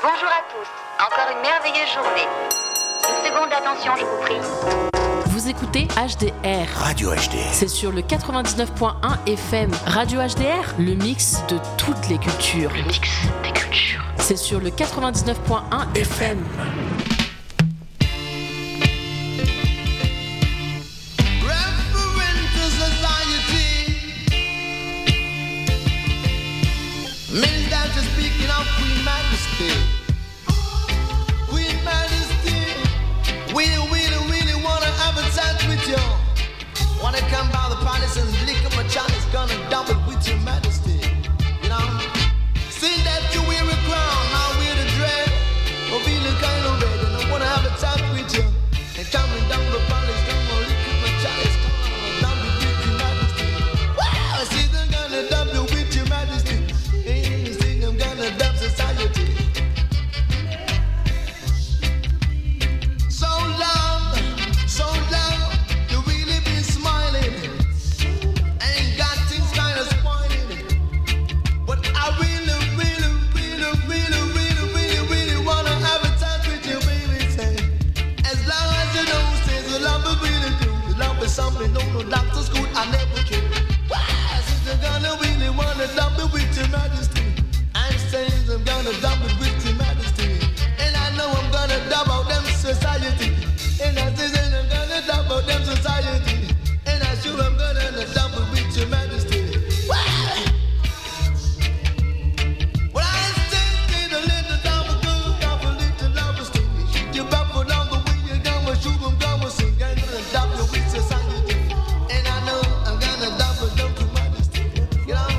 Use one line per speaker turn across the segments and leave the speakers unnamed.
Bonjour à tous. Encore une merveilleuse journée. Une seconde d'attention, je vous prie.
Vous écoutez HDR.
Radio HDR.
C'est sur le 99.1 FM. Radio HDR, le mix de toutes les cultures.
Le mix des cultures.
C'est sur le 99.1 FM.
Speaking of Queen Majesty, Queen Majesty, we really wanna have a chat with you. Wanna come by the palace and lick up my chalice, gonna double with your Majesty. You know, see that you wear a crown, I wear the dread, or feeling kind of red, and I wanna have a chat with you. And coming down the palace, gonna lick up my chalice, gonna double with your Majesty. Wow, I see they're gonna double with your Majesty. Dub society. So long, you really been smiling. Ain't got things kind of spoiling. But I really wanna have a chat with you, baby. Say, as long as you know, says the love is really true. The love is something no doctor's good I never knew. Why? Since you're gonna really wanna dump it with your Majesty. I'm gonna dump it with your Majesty. And I know I'm gonna dump out them society. And I say I'm gonna dump out them society. And I sure I'm gonna dump it with your Majesty. Well, I say the little dump a good, dump a little love a sting. You bump down the way you're gonna shoot them, gonna sing. I'm gonna dump it with society. And I know I'm gonna dump it down to Majesty. You know?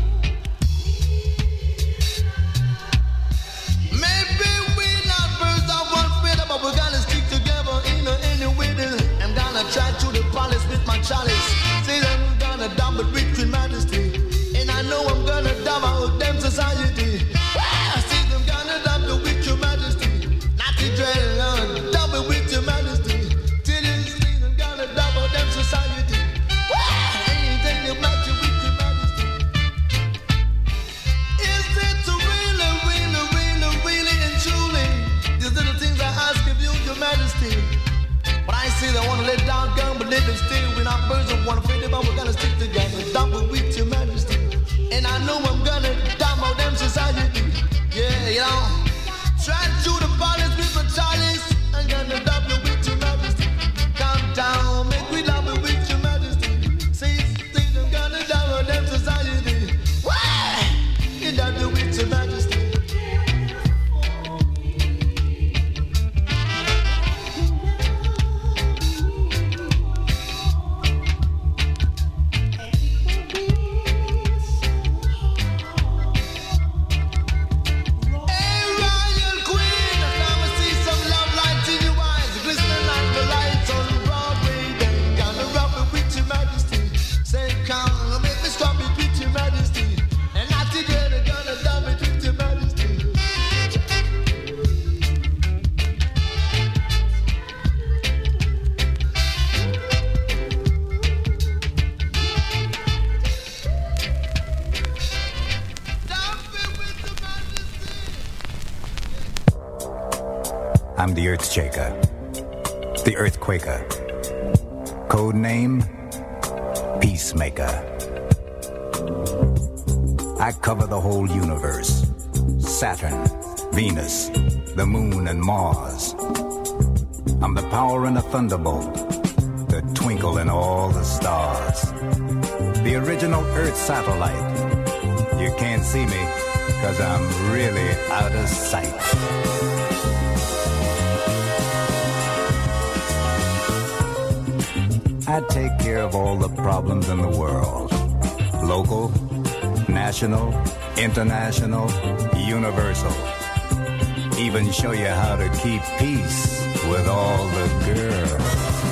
We're gonna stick together in any way. I'm gonna try to the palace with my chalice. Say that I'm gonna dump it with your Majesty. And I know I'm gonna dump out them society. I say I'm gonna dump it with your Majesty. Not to dread, I'm gonna dump it with your Majesty. Till you say I'm gonna dump out them society. Anything about you with your Majesty. Is it really and truly? These little things I ask of you, your Majesty. But I say I wanna let down gun, but let them stay. We're not birds of one afraid about we're gonna stick together. Dump it with your Majesty. And I know I'm gonna dump out them society. Yeah, you know. Try to the palace with my chalice. I'm gonna dump it with your Majesty. Calm down, make we dump it with your Majesty. Say I'm gonna dump out them society. Why? You dump it with your Majesty.
I'm the Earthshaker, the Earthquaker. Code name, Peacemaker. I cover the whole universe. Saturn, Venus, the moon and Mars. I'm the power in a thunderbolt, the twinkle in all the stars. The original Earth satellite. You can't see me, 'cause I'm really out of sight. I take care of all the problems in the world. Local, national, international, universal. Even show you how to keep peace with all the girls.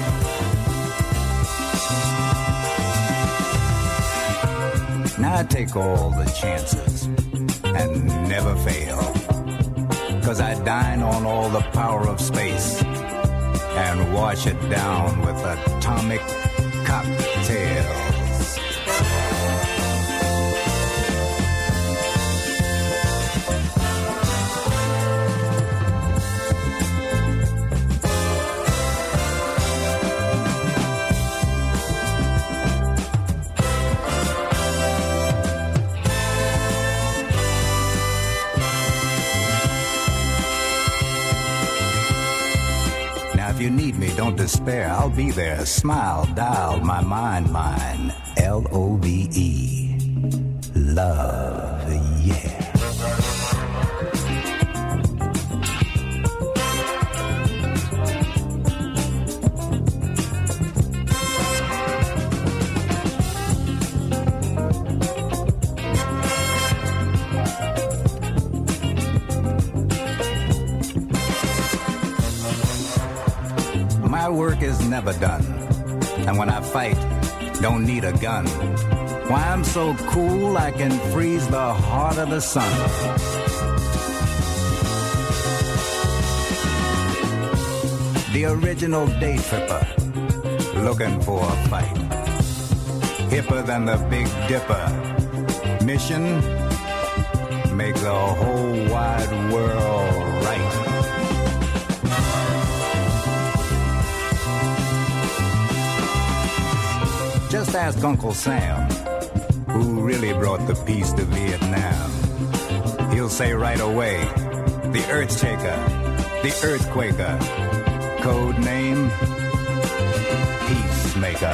Now I take all the chances and never fail. 'Cause I dine on all the power of space and wash it down with atomic cocktails. don't despair, I'll be there. Smile, dial, my mind, mine. L-O-V-E. Love, yeah. My work is never done, and when I fight, don't need a gun. Why I'm so cool I can freeze the heart of the sun. The original day tripper, looking for a fight. Hipper than the Big Dipper. Mission, make the whole wide world right. Just ask Uncle Sam, who really brought the peace to Vietnam. He'll say right away, the Earthshaker, the Earthquaker, code name, Peacemaker.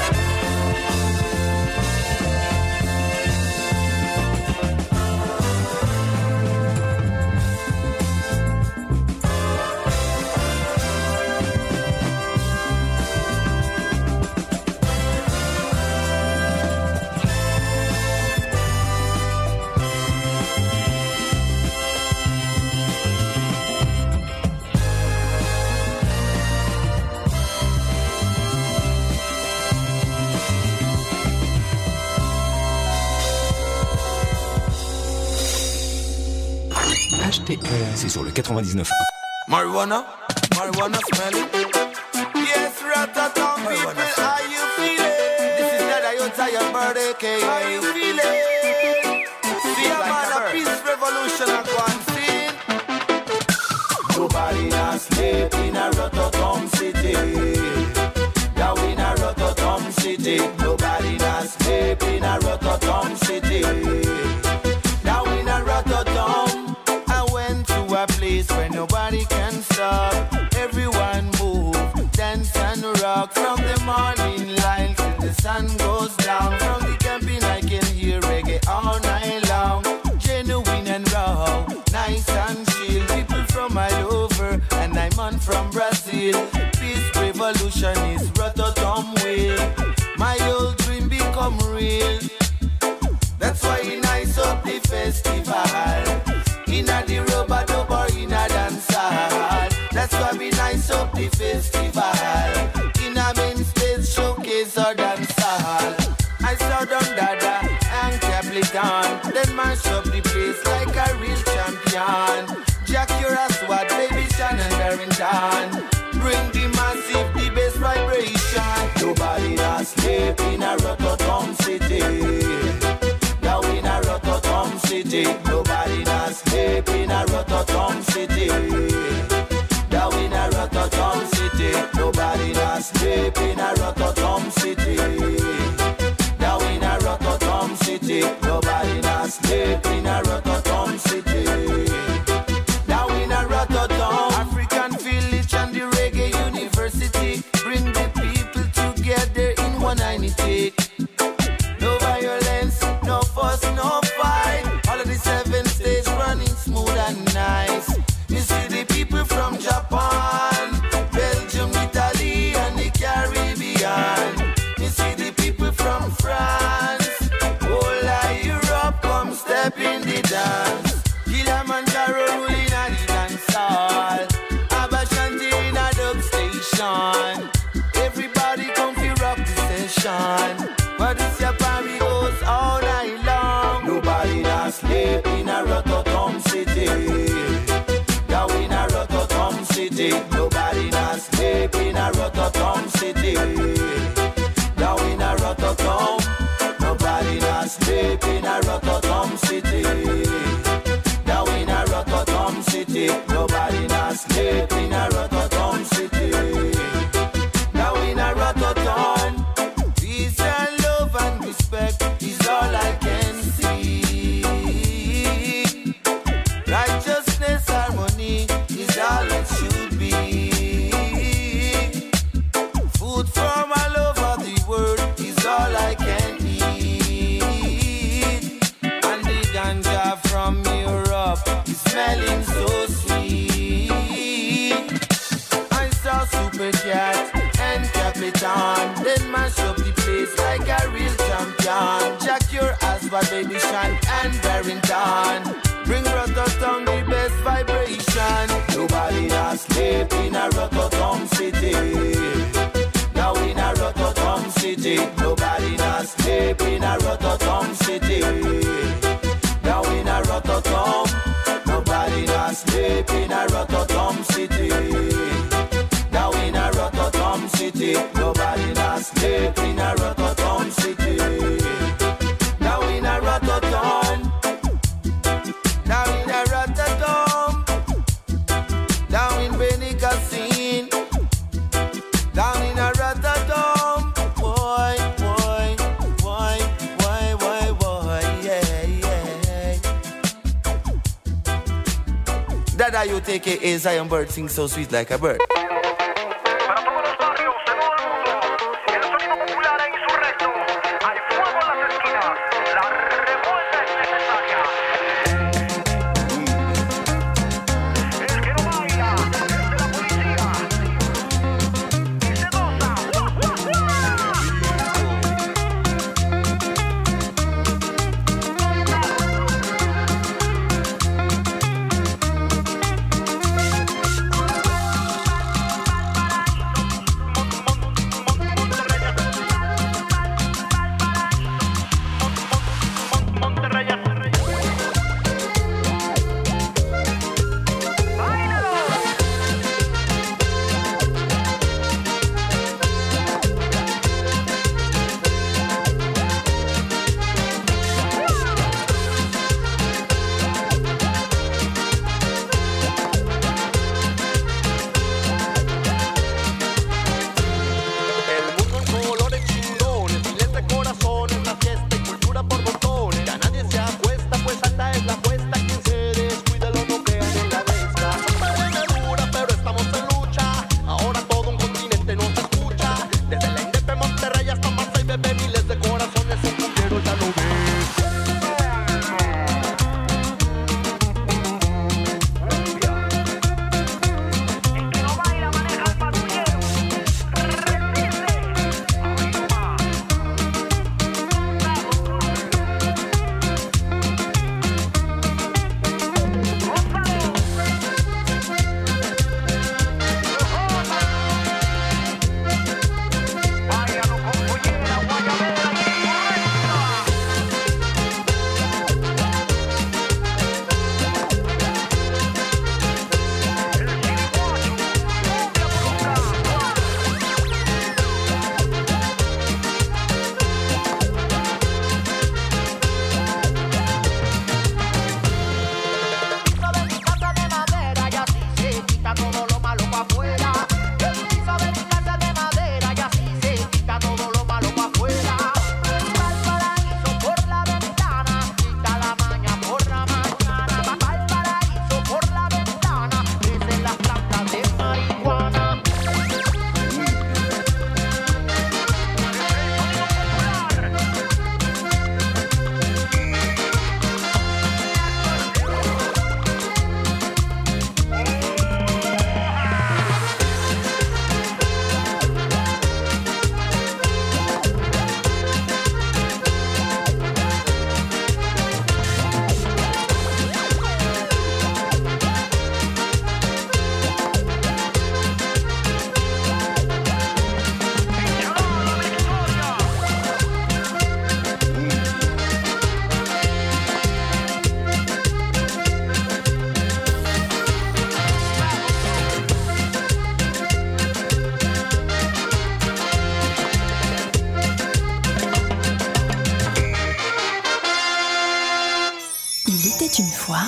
C'est sur le 99.1.
Marijuana smell it. Yes, Ratatam people, how you feeling? This is not a your birthday cake. How you feeling? See a man, a peace revolution, I go and sing. Nobody not sleep in a Rotterdam city. Now in a Rotterdam city. Nobody not sleep in a Rotterdam city. Now in a Rotterdam. A place where nobody can stop. Everyone move, dance and rock. From the morning light till the sun goes down. From the camping I can hear reggae all night long. Genuine and raw, nice and chill. People from all over, and I'm on from Brazil. Peace revolution is Rotterdam way. My old dream become real. That's why I nice up the festival. Inna the rubber dub or inna dance hall. That's why we nice up the festival. Inna main stage showcase or dance hall. I saw down Dada and Capleton, then mash up the place like a real champion. Jack Uraswat, Baby Sean and Barrington, bring the massive, the best vibration. Nobody not sleep in a Rotterdam city. Now in a Rotterdam city, nobody not sleep in a Rotterdam city. Now in a Rotterdam city, nobody not sleep in a Rotterdam city. Now in a Rotterdam city, nobody not sleep in a Rotterdam city. Now in a Rotterdam, African village and the Reggae University bring the people together in one unity. No violence, no fuss, no fight. All of the 7 states running smooth and nice. You see the people from Japan, Belgium, Italy, and the Caribbean. You see the people from France, all of Europe come step in the dance. Kilimanjaro ruling at the dance hall. Abashanti in a dub station. Everybody come fi rock the session. But this your party goes all night long. Nobody not sleep in a Rotterdam city. Now in a Rotterdam city. Nobody not sleep in a Rotterdam city. Now in a Rotterdam. Nobody not sleep in a Rotterdam city. Now in a Rotterdam city. Nobody not sleep in a Rotterdam city. Now in a Rotterdam. Peace and love and respect is all I can see. Righteousness, harmony is all it should be. smelling so sweet. I saw Super Cat and Capitan, then mash up the place like a real champion. Jack your ass for Baby Sean and Barrington. Bring Rototom the best vibration. Nobody not sleep in a Rototom city. Now in a Rototom city. Nobody not sleep in a Rototom city. Now in a Rototom. Nobody not sleep in a Rototom city. Now in a Rototom city. Nobody not sleep in a Rototom city. Now in a Rototom. Now in a Rototom. Down in Benicassin. Down in a Rototom. Boy, boy, boy, boy, boy, boy, yeah, yeah. Dada, you take it as Zion Bird sing so sweet like a bird.
une fois.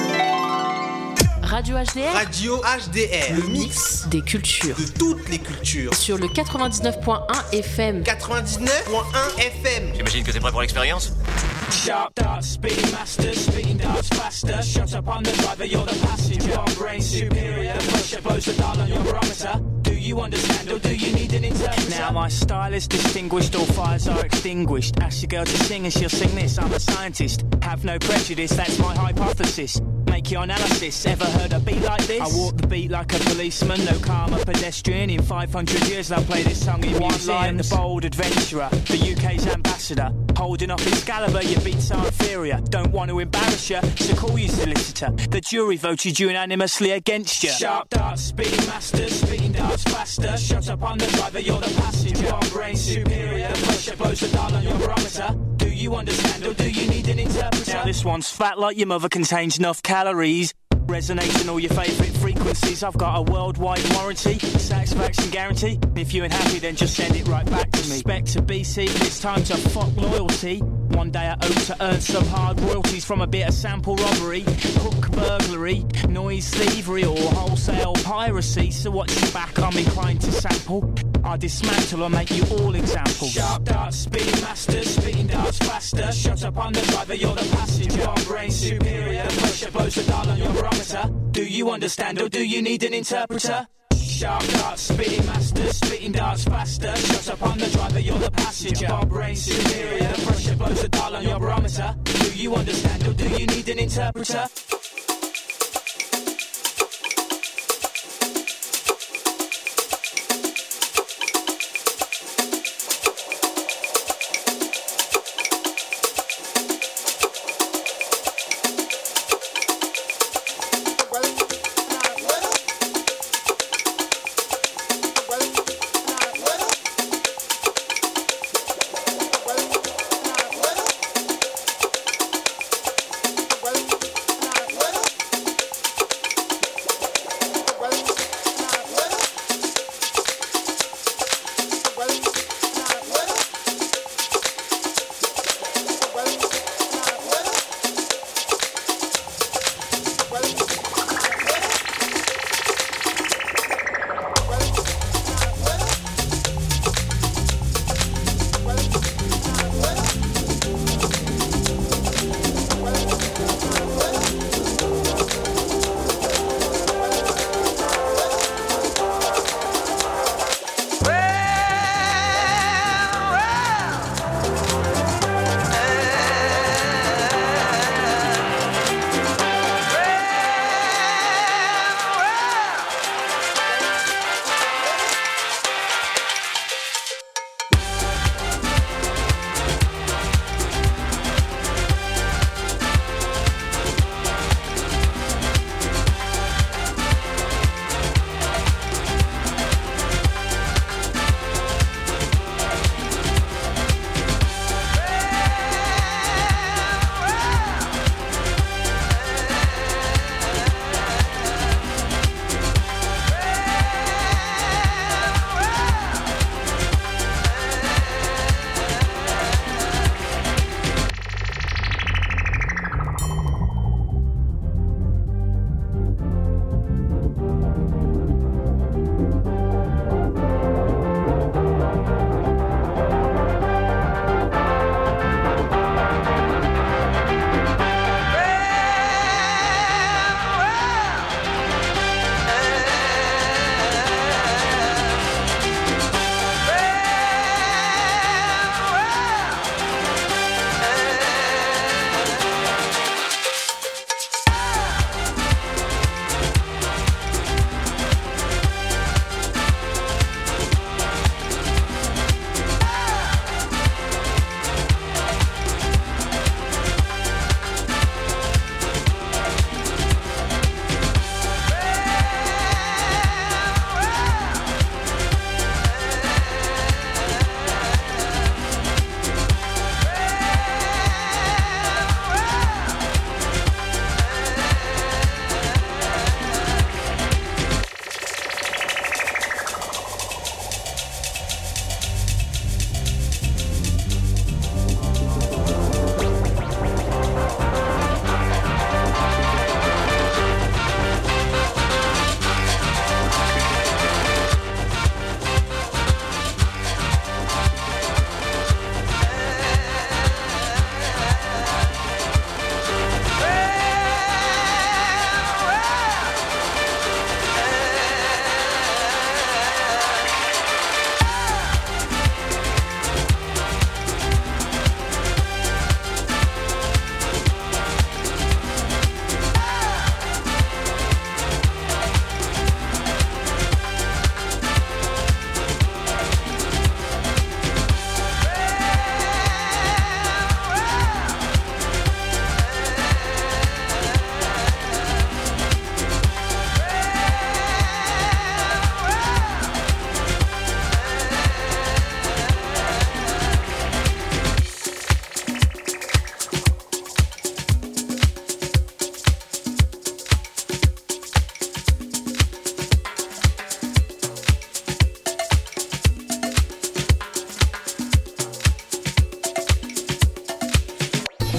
Radio HDR.
Radio HDR. Le mix
des cultures.
De toutes les cultures.
Sur le 99.1 FM.
99.1 FM.
J'imagine que t'es prêt pour l'expérience?
Sharp darts, speed master, speeding darts faster. Shut up on the driver, you're the passenger. Brain superior, the pressure blows the dial on your barometer. Do you you understand or do you need an interpreter?
Now my style is distinguished, all fires are extinguished. Ask your girl to sing and she'll sing this. I'm a scientist, have no prejudice, that's my hypothesis. Make your analysis, ever heard a beat like this? I walk the beat like a policeman, no karma pedestrian. In 500 years they'll play this song in museums. The bold adventurer, the UK's ambassador, holding off Excalibur, your beats are inferior. Don't want to embarrass you, so call you solicitor. The jury voted you unanimously against you.
Sharp darts, speed master, speeding darts faster. Shut up on the driver, you're the passenger. Brain superior, the pressure blows the dial on your barometer. Do you understand or do you need an interpreter?
Now this one's fat like your mother, contains enough calories. Resonates in all your favourite frequencies. I've got a worldwide warranty, satisfaction guarantee. If you ain't happy then just send it right back to me. Respect to BC, it's time to fuck loyalty. One day I hope to earn some hard royalties from a bit of sample robbery, hook burglary, noise thievery or wholesale piracy. So watch your back, I'm inclined to sample. I dismantle or make you all examples.
Sharp darts, speed master, speeding darts faster. Shut up on the driver, you're the passenger. Brain superior, the pressure blows the dial on your barometer. Do you understand or do you need an interpreter? Sharp darts, speeding master, spitting darts faster. Shut up on the driver, you're the passenger. Brain superior, the pressure blows the dial on your barometer. Do you understand or do you need an interpreter?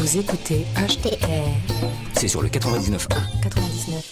Vous écoutez HDR.
C'est sur le 99.1.
99.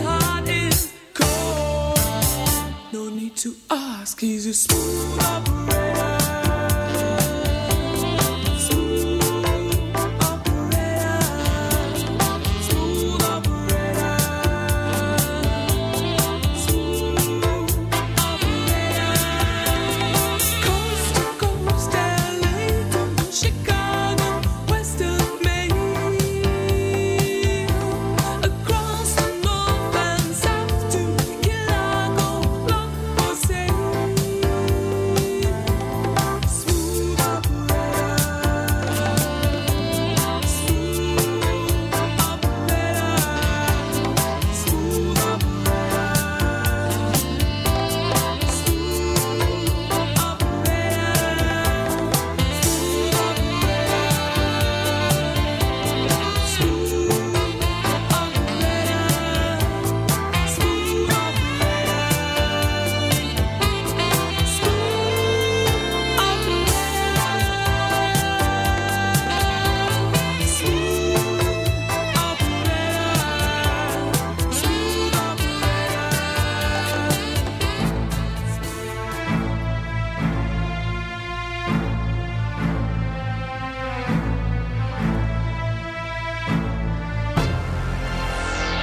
He's a smooth operator.